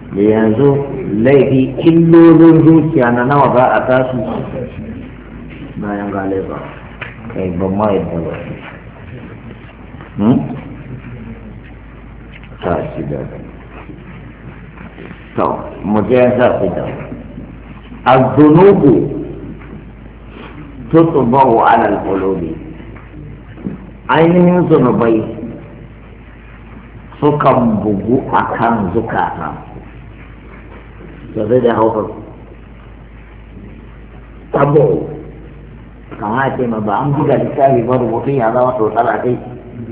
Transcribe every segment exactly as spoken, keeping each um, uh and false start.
da yanzu laifi illolin zuciya na nawa za a tasu bayan galiba kai ban ma yadda ba ta shi da to mu je za ku da az-zunubu tutbahu ala al-qulubi ainihin zunubai sukan bugu akan zukata da zai da hauka tabo kama ce ma ba an buga littafi ba rubutun ya zama totsar a kai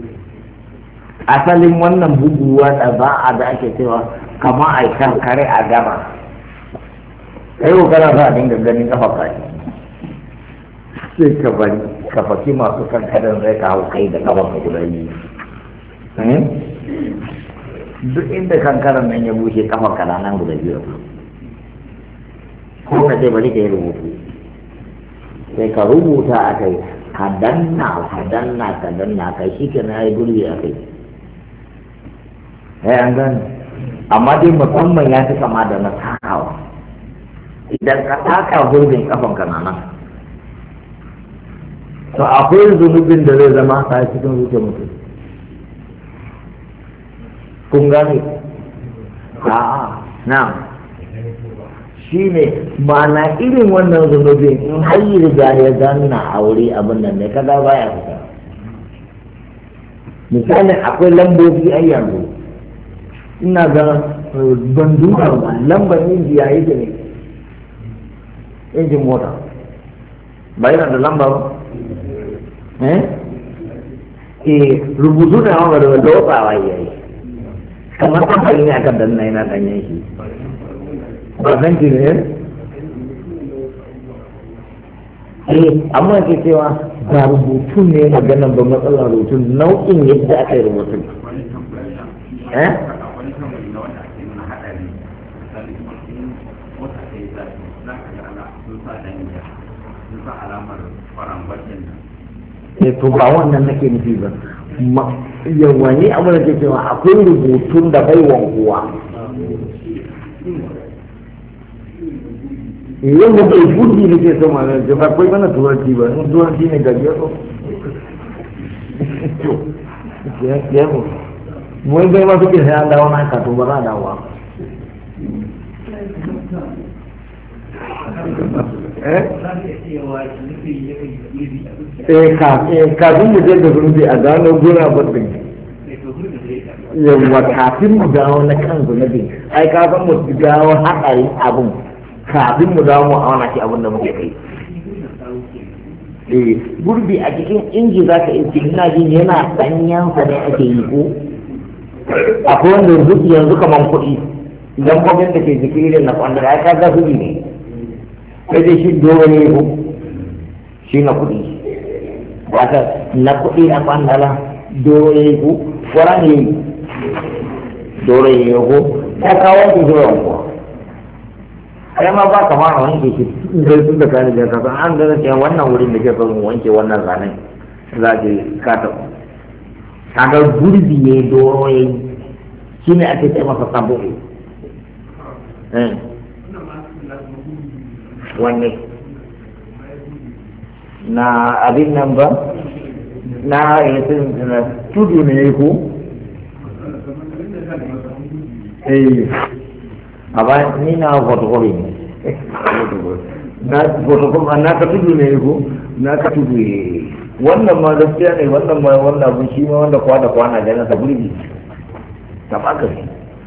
asalin wannan buguwa da ba a da ake cewa kama a yi kare a gaba kai ko kana za a dinga ganin kafa kai sai ka bari ka faki masu kankanin zai kawo kai da kafa ka guda biyu duk inda kankaran nan ya bushe kafa ka nan guda biyu ko ka ce bari ka yi rubutu sai ka rubuta a kai ka danna ka danna ka danna kai shi ke na yi gurbi a kai ya an gani amma dai musamman ya fi kama da na takawa idan ka taka gurbin kafan ka nan to akwai zunubin da zai zama a cikin zuciyar mutum kun gane a'a na shi ne ma'ana irin wannan zunubin in har yi riga ya zanna a wuri abin nan ne kaga baya fita misalin akwai lambobi a yanzu ina ga ban duba ba lambar inji ya yi da ne injin mota ba yana da lamba ba eh eh rubutu da hawa da lotsawa yayi kamar kamfani ne aka danna yana danyen shi ba zan ki ne eh amma ke cewa ba rubutu ne maganan ba matsalar rubutu nau'in yadda aka yi rubutu eh eh to ba wannan nake nufi ba yawa ne abin da ke cewa akwai rubutun da bai wankuwa yau da bai fuji ne ke so ma ne ba kai mana turanci ba in turanci ne gaji ya so ya mu mu bai ma suke sai an dawo na ka to ba za a dawo eh kafin mu je da zunubi a gano gura baɗin yawwa kafin mu dawo na kan zunubi ai kafin mu dawo haɗarin abin kafin mu dawo mu auna shi abin da muke kai eh gurbi a cikin inji za ka yi ina jin yana ɗanyensa ne ake yi ko akwai wanda yanzu kamar kuɗi idan kwabin da ke jiki irin na kwandara ai ka ga kuɗi ne sai dai shi dole ne ko shi na kuɗi wata na kuɗi na kwandala dole ne ko kwara ne dole ne ko ta kawo ki zuwa kuwa kai ma ba kama a wanke shi sai tun da ka riga ka san an gana cewa wannan wurin da ke son wanke wannan zanen za ki ka ta kaga gurbi ne dole shi ne ake ce masa sabo wanne na abin nan ba na yasin na tudu ne ko eh aba ni na photocopy ne na photocopy na ka tudu ne ko na ka tudu ne wannan ma gaskiya ne wannan ma wannan abun shi ma wanda kwana kwana da na sabuli ta baka ne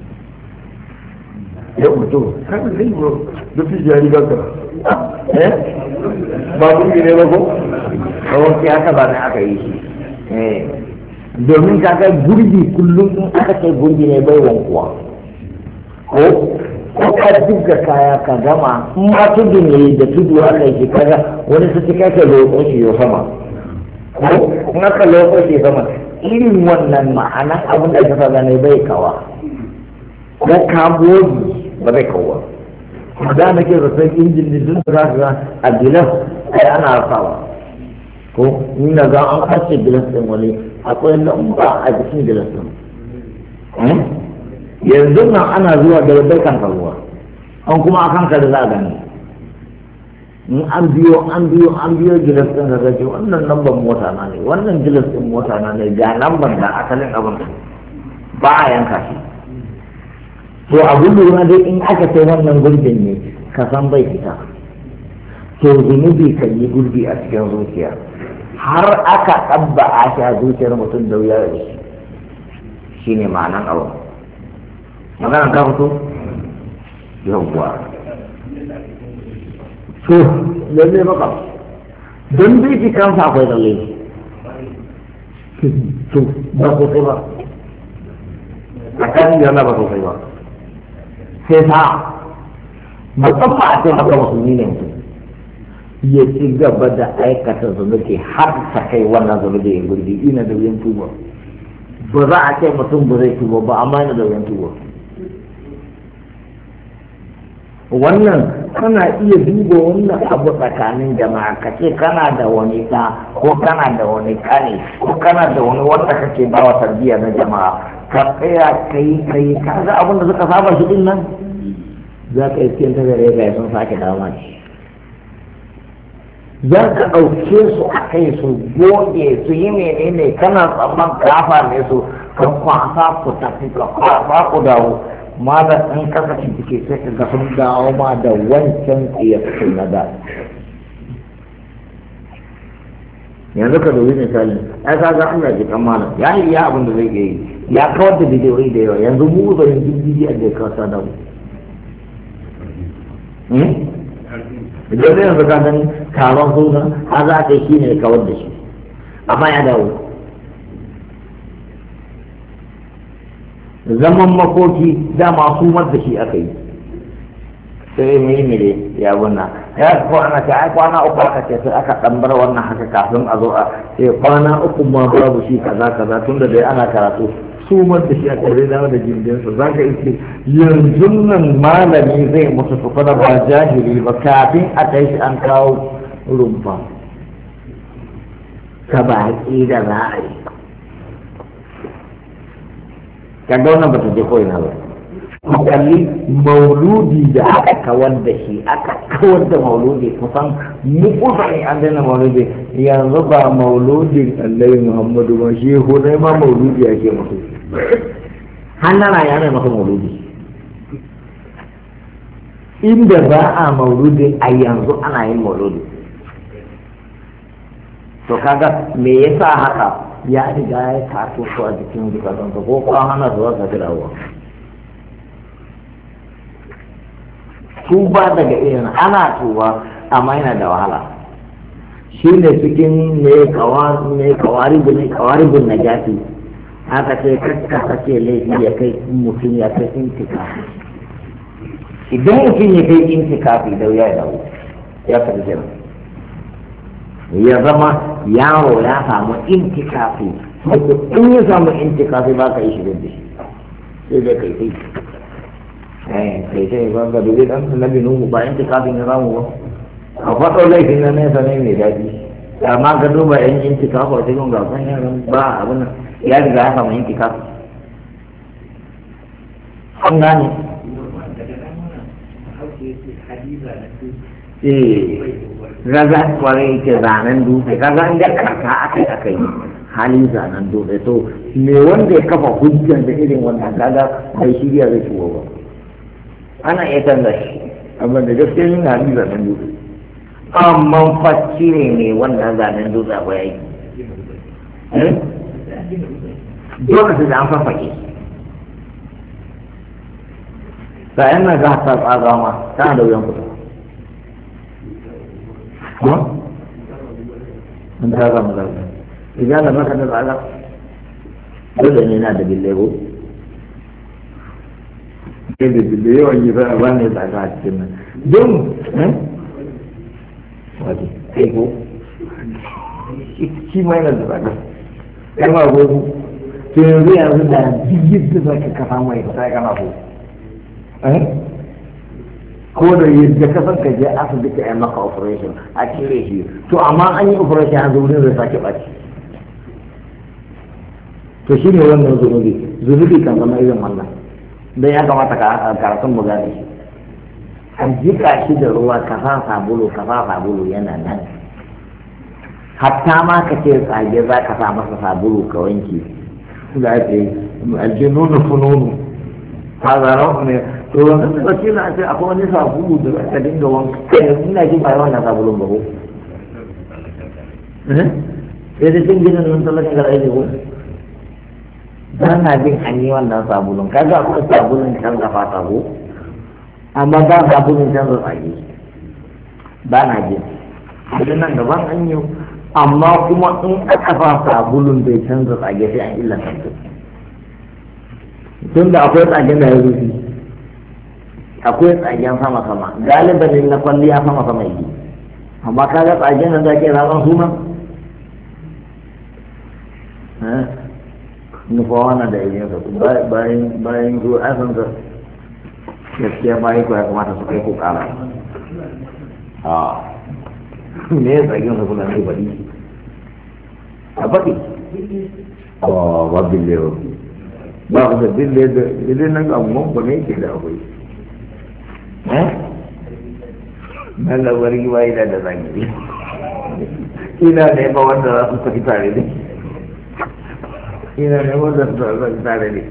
ya mutu kan zai go duk jari ga eh ba gurbi ne ba ko kawai haka ba ne aka yi shi eh domin ka ga gurbi kullum in aka ce gurbi ne bai wankuwa ko ko ka duka kaya ka gama in ma tudu ne da tudu aka yi kaga wani su cika ka loko shi ya sama ko in aka loko shi sama irin wannan ma'ana abin da ka faɗa ne bai kawa ko ka bogi ba zai kawo da nake zaton injin ne duk da za ka a gilas ai ana rasawa ko ina ga an kashe gilas din wani akwai lamba a jikin gilas din yanzu nan ana zuwa da bai kan ruwa an kuma akan ka da za a gani in an biyo an biyo an biyo gilas ɗin da zai wannan lambar mota na ne wannan gilas ɗin mota na ne ga lambar da asalin abin ba a yanka shi to abin lura dai in aka ce wannan gurbin ne ka san bai fita to zunubi kan yi gurbi a cikin zuciya har aka ɗabba a shi a zuciyar mutum da wuya da shi shi ne ma'anan abu maganan ka fito yawwa to lalle baka don bai fi kansa akwai lalle to ba sosai ba a kan yana ba sosai ba sai ta musamman a ce haka musulmi ne mutum ya ci gaba da aikata zunubi har ta kai wannan zunubi in gurbi ina da wuyan tuba ba za a ce mutum ba zai tuba ba amma ina da wuyan tuba wannan kana iya duba wannan abu tsakanin jama'a ka ce kana da wani ɗa ko kana da wani ƙane ko kana da wani wanda kake ba wa tarbiyya na jama'a ka tsaya kai kai ka ga abin da suka saba shi din nan za ka yi cikin ta gare ga sun sake dama shi za ka ɗauke su a kai su goge su yi menene kana tsamman kafa ne su ka kwasa ku tafi ka kwasa ku dawo ma da ɗan kasa cike sai ka ga sun dawo ma da wancan tsiyarsu na da yanzu ka dubi misali ai ka ga Allah ji kan malam ya yi ya abin da zai yi ya kawar da bidiyoyi da yawa yanzu mu ba yin bidiyoyi a da ya kawar da mu idan zai yanzu kan taron suna a za ka shi ne kawar da shi amma ya dawo zaman makoki dama sumar da shi aka yi sai mai mire ya bunna ya ko ana ta ai kwana uku aka ce sai aka dan bar wannan haka kafin a zo a sai kwana uku ma babu shi kaza kaza tunda dai ana karatu sumar da shi a tare da da jindin sa zaka yi yanzu nan malami zai mutu tufa da ba jahili ba kafin a kai shi an kawo rumfa ka ba da za a yi kaga wannan ba ta je ko ina ba kalli mauludi da aka kawar da shi aka kawar da mauludi kusan mukusa ne an daina mauludi yanzu ba mauludin Allah Muhammadu ba shi hudai ma mauludi ake mutu hannana ya mai masa mauludi inda ba a mauludi a yanzu ana yin mauludi to kaga me yasa haka ya riga ya taso su a jikin zukatansa ko kuma hana su wasa jirawa tuba daga irin ana tuba amma yana da wahala shi ne cikin mai kawari bin kawari bin najati aka ce kakka kace laifi ya kai mutum ya kai intikafi idan mutum ya kai intikafi da ya dawo ya kai kenan ya zama yaro ya samu intikafi in ya samu intikafi ba ka yi shirin da shi sai dai kai kai eh kai sai ba ga dubi dan nabi nuhu ba intikafin ya samu ba a faɗo laifin na nesa ne mai daɗi amma ga duba yan intikafi a cikin gasan yaran ba abin ya riga ya samu intikafi an gane eh raga kwarai ke zanen dutse kaga inda karka aka aka yi halin zanen dutse to me wanda ya kafa hujjar da irin wannan kaga bai shirya zai shigo ba ana iya canza shi amma da gaske yin halin zanen dutse amma facci ne ne wannan zanen dutse ba ya yi dole su da an fafake sa'yan na ga ta tsaga ma tana da wuyan kuɗi kuma an ta zama zarga idan da maka da tsada dole ne na da billego ke da bille yawan yi ba ba ne tsada a cikin nan don waje kai ko shi ma yana da tsada kai ma gobe to yanzu yanzu da jirgin da za ka kafa mai ka sai kana so ko da yadda ka san ka je asibiti a maka operation a cire shi to amma an yi operation a zuwa zai sake ɓaci to shi ne wannan zunubi zunubi kan zama irin wannan don ya kamata ka karatun mu gane shi ka jika shi da ruwa ka sa sabulu ka sa sabulu yana nan hatta ma ka ce tsage za ka sa masa sabulu ka wanke za ka yi aljinunu fununu ha zara ne to wannan da kake na ce akwai wani sabulu da ka dinga wanka ina ji ba wannan sabulun ba ko eh sai da cin nan talaka ga aiki ko ba na jin an yi wannan sabulun kaga akwai sabulun can da fata ko amma ba sabulun can da tsage ba na jin idan nan gaban an yi amma kuma in aka fa sabulun bai canza tsage sai an illa kanta tun da akwai tsagen da ya rufi akwai tsagen sama sama galiban na kwalliya sama sama yi amma kaga tsagen nan da ke ranar suna nufa wannan da yin sa bayan bayan zuwa asan sa gaskiya bayan ko ya kamata su kai ko kara a ne ya tsagen sa kula ne bari a baɗi ba bille ba ba da bille da bille nan ga mun ba ne ke da akwai eh na labari ba ida da zangi ina da ba wanda za su tafi tare ne ina da wanda za su tafi tare ne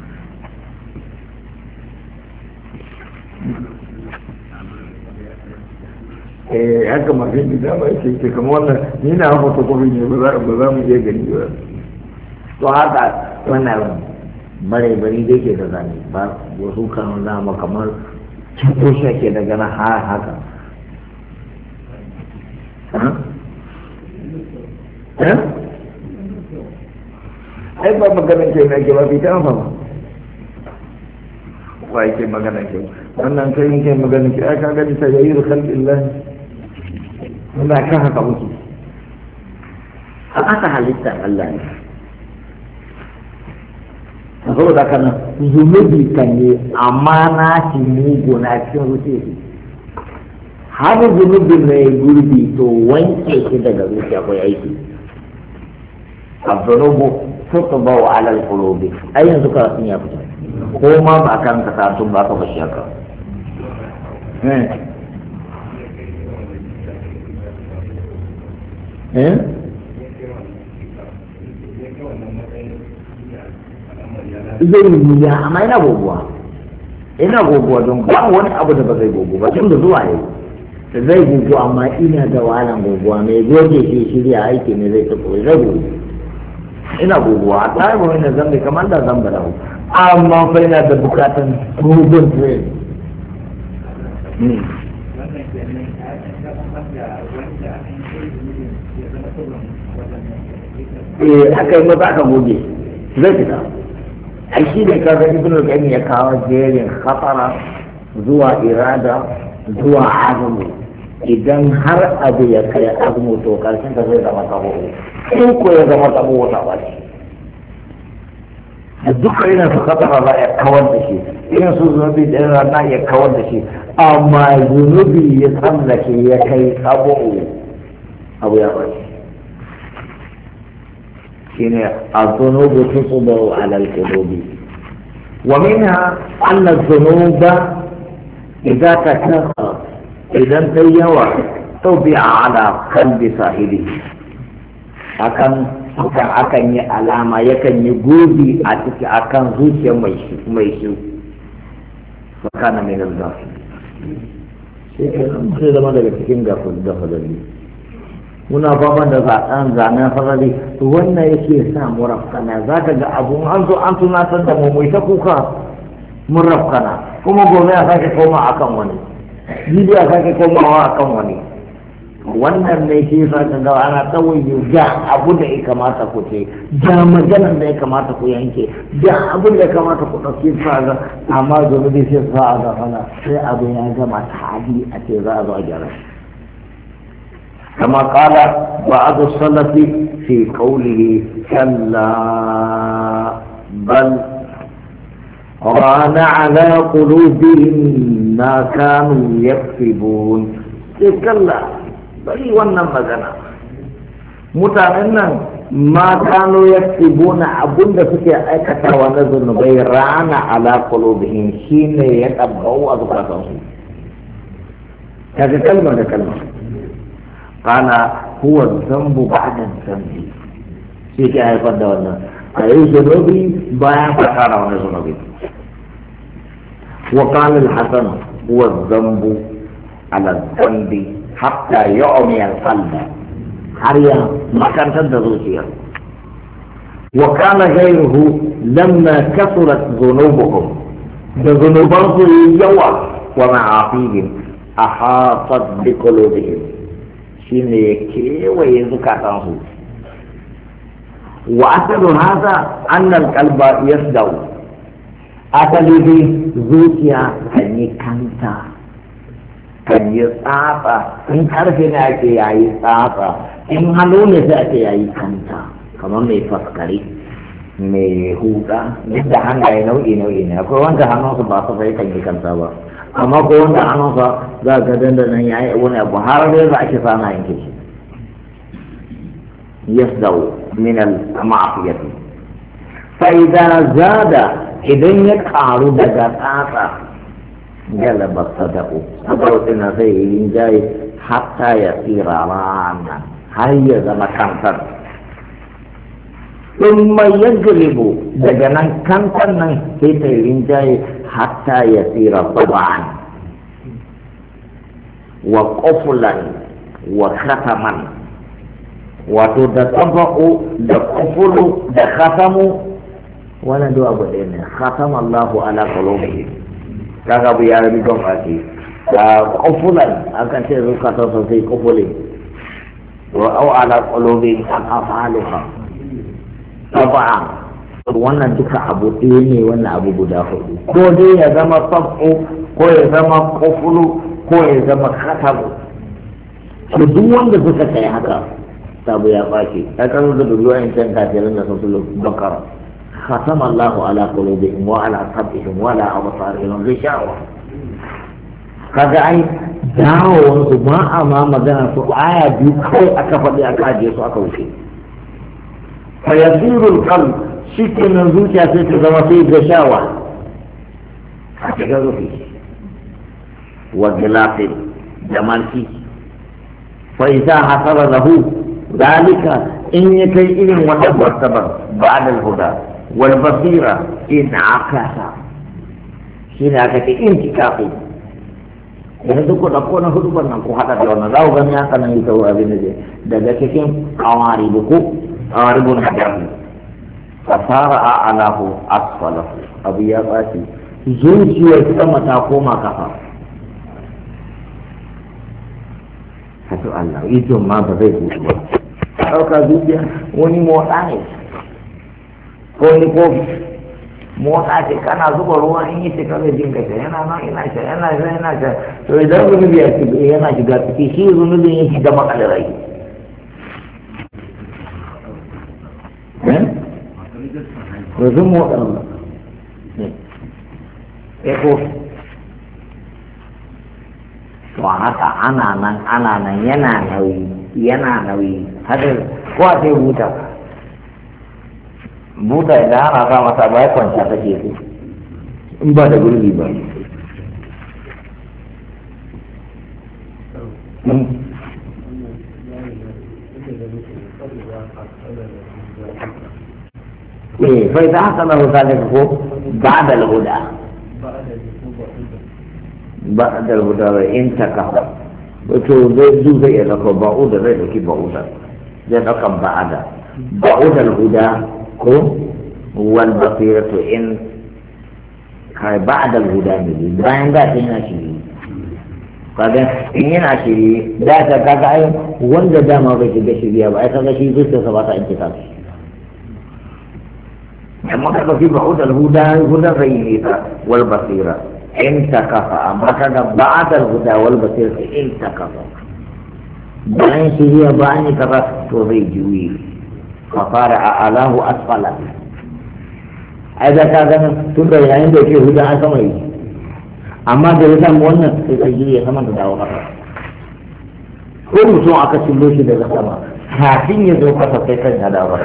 eh haka mafi gida ba ce ke kama wannan ni na hafa kofi ne ba za mu iya gani ba to haka wannan bare bari da ke da zane ba wasu kan zama kamar ko shi ke daga na har haka ai ba maganin ke na ke ba fita ba wa yake maganin ke wannan kai yin ke maganin ke ai ka gani ta yayi rukhan billahi muna kan haka muke a aka halitta Allah ne saboda kana zunubi kan yi amma na shi mugu na cikin zuciya shi har zunubin na ya gurbi to wanke shi daga zuciya akwai aiki abdunubu tutu ba wa alal kulobi ai yanzu karatun ya fita ko ma ba kan ka karatun ba ka bashi haka eh zai yi ya amma yana goguwa ina goguwa don ba wani abu da ba zai gogu ba tun da zuwa yau zai gogu amma ina da wahalan goguwa mai goge shi shirya aiki ne zai tafi zai gogu ina goguwa a tsarin wani zambi kamar da zamba da amma fa yana da bukatan gogon train eh aka yi maza aka goge zai fita ai shi ne kaga ibn al-qayyim ya kawo jerin khatara zuwa irada zuwa azmu idan har abu ya kai azmu to karshen ta zai zama tabo in ko ya zama tabo wata ba ce da duka irin su khatara za ya kawar da shi irin su zunubi da yana na ya kawar da shi amma zunubi ya tsallake ya kai tabo abu ya ba shine الذنوب تصبر على القلوب ومنها أن الذنوب إذا تكررت إذا تيوى طبع على قلب صاحبه akan akan akan yi alama yakan yi gobi a ciki akan zuciyar mai shi mai shi fakana mai gazafi sai zama daga cikin gafin gafalali muna fama da zaɓen zanen farari wannan yake sa mu rafkana za ka ga abun an zo an tunatar da mu mai ta kuka mun rafkana kuma gobe a sake koma akan wani jibi a sake komawa akan wani wannan ne shi sa ka ga ana tsawon ga abu da ya kamata ku ce ga maganar da ya kamata ku yanke ga abu da ya kamata ku ɗauki faga amma zunubi sai sa a gafana sai abu ya gama ta'adi a ce za a zo a gyara كما قال بعض السلف في قوله كلا بل ران على قلوبهم ما كانوا يكسبون كلا بل wannan magana mutanen nan ma kano yaktubuna abunda suke aikatawa na zunubai rana ala qulubihim shine ya tabbau a zukatansu kaga kalma da kalma kana huwa dhanbu ba'da dhanbi shi ke haifar da wannan ayi zunubi bayan ka kara wani zunubi wa qala al-hasan huwa dhanbu ala dhanbi hatta yu'mi al-qalba har ya makantar da zuciya wa kana ghayruhu lamma kasurat dhunubuhum da zunuban su yawa wa ma'afihim ahatat bi qulubihim shine ya kewaye zukatan su wa asalu hadha anna al-qalba yasdau asali dai zuciya kan yi kanta kan yi tsatsa in karfe ne ake yayi tsatsa in hannu ne sai ake yayi kanta kamar mai faskare mai huda duk da hannaye nau'i nau'i ne akwai wanda hannunsa ba su fai kan yi kanta ba amma ko wanda hannunsa za ga dandanan yayi wani abu har dai za ake sana yanke shi yasdau min al-ma'afiyati fa idza zada idan ya karu daga tsatsa galaba sadaku sadautin na zai yi jaye hatta ya tsira rana har ya zama kantar in mai ya galibu daga nan kantar nan sai ta yi jaye hatta ya tsira saba'an wa kofulan wa khataman wato da tsaba'u da kofulu da khatamu wannan duk abu ɗaya ne khatam Allahu ala qulubihim kaga bu ya rabi don ake da kofulan akan ce zukatan sosai kofulin wa au ala qulubi an afaluha taba'a wannan duka abu ɗaya ne wannan abu guda hudu ko dai ya zama sabu ko ya zama kofulu ko ya zama khatabu to duk wanda suka kai haka sabu ya bace ya kan da ruwan can kafirin da sun bakara ختم الله على قلوبهم وعلى سمعهم وعلى أبصارهم غشاوة kaga ai dawowar su ba a ma magana su aya biyu kawai aka faɗi aka ajiye su aka wuce fa yasirul qalb shi kenan zuciya sai ta zama sai gashawa a cikin rufi wa gilafi da manki fa idza hasara lahu dalika in ya kai irin wannan martabar ba'da al-huda والبصيرة انعكس شين عكس انتكاسي yanzu ku ɗauko na hudu nan ku haɗa da wannan za ku gani haka nan ita abin da daga cikin kawari da ku kawari bun hajjabi fasara a alahu asfalahu abu ya ɓaci zuciyar sama ta koma kafa hatu Allah ito ma ba zai zuci ba ɗauka zuciya wani motsa ne ko ni kofi motsa ce kana zuba ruwa in yi ce kawai jin kashe yana nan ina ce yana ce yana ce to idan zunubi ya ci yana shiga ciki shi zunubin ya shiga makalarai to zun motsa ya ko to haka ana nan ana nan yana nauyi yana nauyi haka ko a sai huta buta idan ana sa masa ba ya kwanta take su in ba da gurbi ba eh fa idan haka na zalika ko ba da huda ba da huda ba in ta kafa wato zai zu zai ya zaka ba'uda zai dauki ba'uda zai dauka ba'ada ba'udal huda ko wal basiratu in kai ba'da al-huda ne bayan da yana shiri kaga in yana shiri da ka kaga ai wanda dama bai shiga shiriya ba ai kaga shi zuciya sa ba ta inke ta amma kaga fi ba'udal huda huda rai ta wal basira in takafa amma kaga ba'da al-huda wal basira in takafa bayan shiriya bayan kaga to zai juyi fafara a alahu asfala ai da ka gani tun da yayin da ke huda an sama yi amma da ya samu wannan sai ka ya sama da dawo haka ko mutum aka cillo shi daga sama kafin ya zo kasa sai kan ya dawo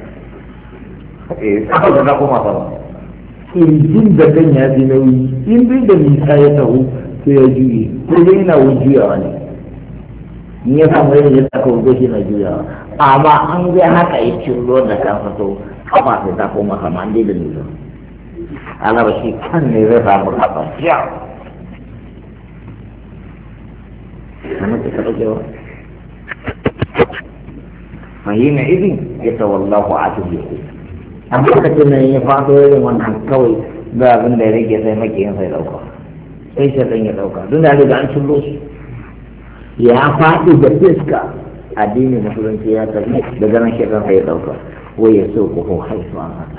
eh kafa da kuma sama kirjin da kan ya fi nauyi in dai da nisa ya taho sai ya juye ko dai yana wujuyawa ne in ya samu yin ya saka wuce shi na juyawa amma an zai haka ya ciro da kansa to kafa sai ta koma sama an dai da nisa alaba shi kan ne zai samu kafa jiya ana ta kada jawa fahina idin ya tawallahu atubihi a lokacin nan ya faɗo irin wannan kawai ga abin da ya rage sai makiyin sai dauka sai shaɗan ya dauka don da riga an cillo su ya faɗi da fiska addinin musulunci ya tafi daga nan shaɗan sai ya dauka wai ya so ko haifu an haka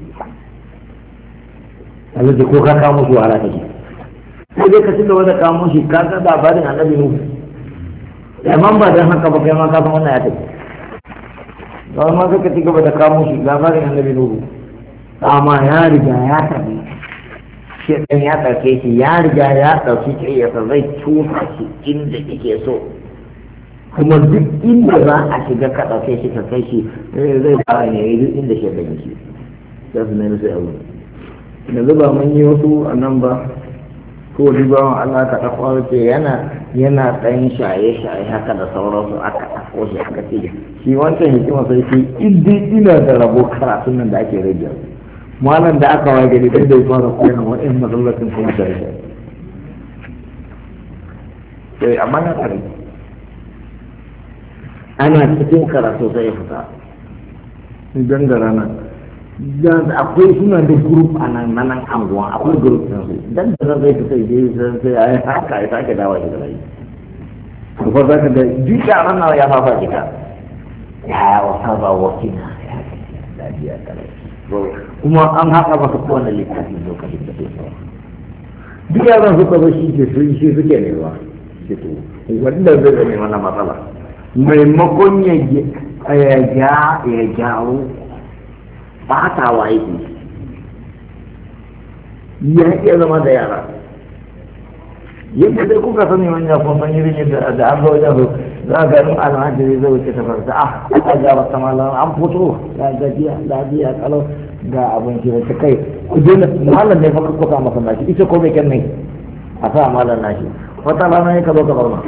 a zai ko ka kamo shi wahala take sai dai ka ci gaba da kamo shi ka ga labarin annabi nuhu amma ba don haka ba kai ma ka san wannan ya tafi ba ma suka ci gaba da kamo shi labarin annabi nuhu amma ya riga ya tafi shi ɗan ya ɗauke shi ya riga ya ɗauki ƙiyasa zai tufa shi inda yake so kuma duk inda za a shiga ka ɗauke shi ka kai shi zai fara ne duk inda shi ɗan yake za su nemi sai abu yanzu ba mun yi wasu a nan ba ko ribawan Allah ka ɗauko ce yana yana ɗan shaye-shaye haka da sauransu aka ɗauko shi aka ce shi wancan hikima sai shi inda ina da rabo karatun nan da ake rage malam da aka waye gari da ya fara koyar wa'in masallacin kuma shaye-shaye sai amma na tsari ana cikin karatu sai ya fita idan da rana akwai suna da grup a nan na nan anguwa akwai grup din su dan da zai fita je sai ai haka ya sake dawo shi da rai ko za ka da duka ranar ya fafa jika ya wasa ba wakina ya lafiya kare kuma an haka maka kowane littafi lokacin da sai sawa duk yaran suka zo shi ke sun shi suke ne ba shi to wanda zai zame mana matsala maimakon ya ja ya jawo ba ta waye ya iya zama da yara yadda dai kuka sani wani ya kuma yi rin yadda da an zo wajen su za a garin almajiri zai wuce ta farsa ah aka ga wata malam an fito ya gajiya lafiya kalau ga abinci da ta kai ku dole malam ne fa kuka masa nashi ita ko bai kan ne a sa malam nashi wata rana ya ka zo ka zauna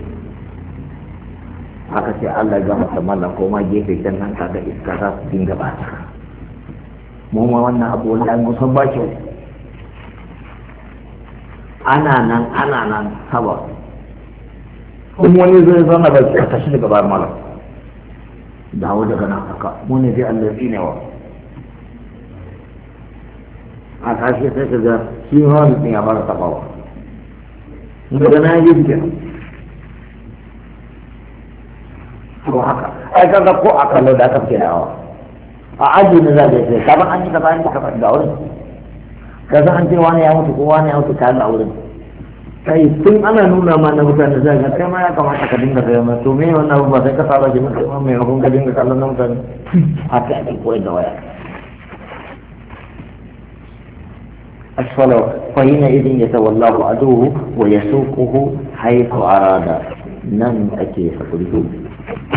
aka ce Allah ya gama malam ko ma gefe can nan kaga iska za su dinga ba ta mu ma wannan abu wani an musan ba kyau ana nan ana nan haba kuma wani zai zauna ba ka tashi daga bayan malam dawo daga nan haka mu ne dai Allah ne wa a tashi sai ka ga shi ma wani ya fara tabawa daga na yi bikin to haka ai kaga ko a kallo da aka fi dawa a aji na za ka yi kaban an yi kaza an yi kaza da wurin ka san an ce wani ya mutu ko wani ya mutu ka da wurin kai tun ana nuna ma na mutane za ka kai ma ya kamata ka dinga kai ma to me wannan abu ba sai ka saba ki mutu ma mai hukun ka dinga kallon na mutane haka ake koyar da waya asfala fa hina idin yatawallahu aduhu wa yasuquhu haythu arada nan ake hakuri